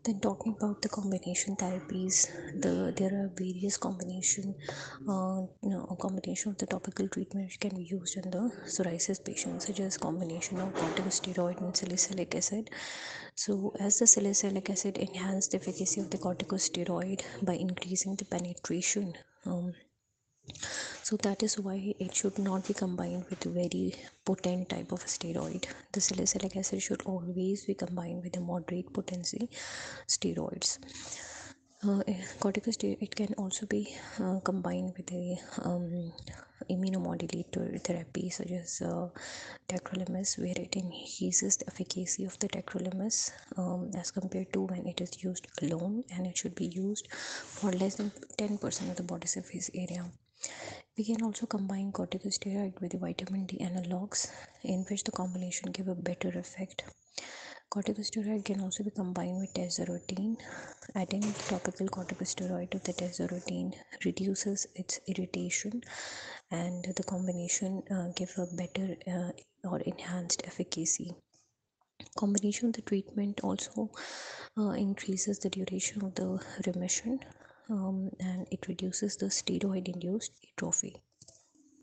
Then talking about the combination therapies, there are various combination of the topical treatment can be used in the psoriasis patients, such as combination of corticosteroid and salicylic acid. So, as the salicylic acid enhance the efficacy of the corticosteroid by increasing the penetration. So that is why it should not be combined with a very potent type of steroid. The salicylic acid should always be combined with a moderate potency steroids. Corticosteroid, it can also be combined with a immunomodulator therapy such as tacrolimus, where it increases the efficacy of the tacrolimus as compared to when it is used alone, and it should be used for less than 10% of the body surface area. We can also combine corticosteroid with the vitamin D analogs, in which the combination give a better effect. Corticosteroid can also be combined with tazarotene. Adding topical corticosteroid to the tazarotene reduces its irritation, and the combination give a better or enhanced efficacy. Combination of the treatment also increases the duration of the remission, and it reduces the steroid induced atrophy.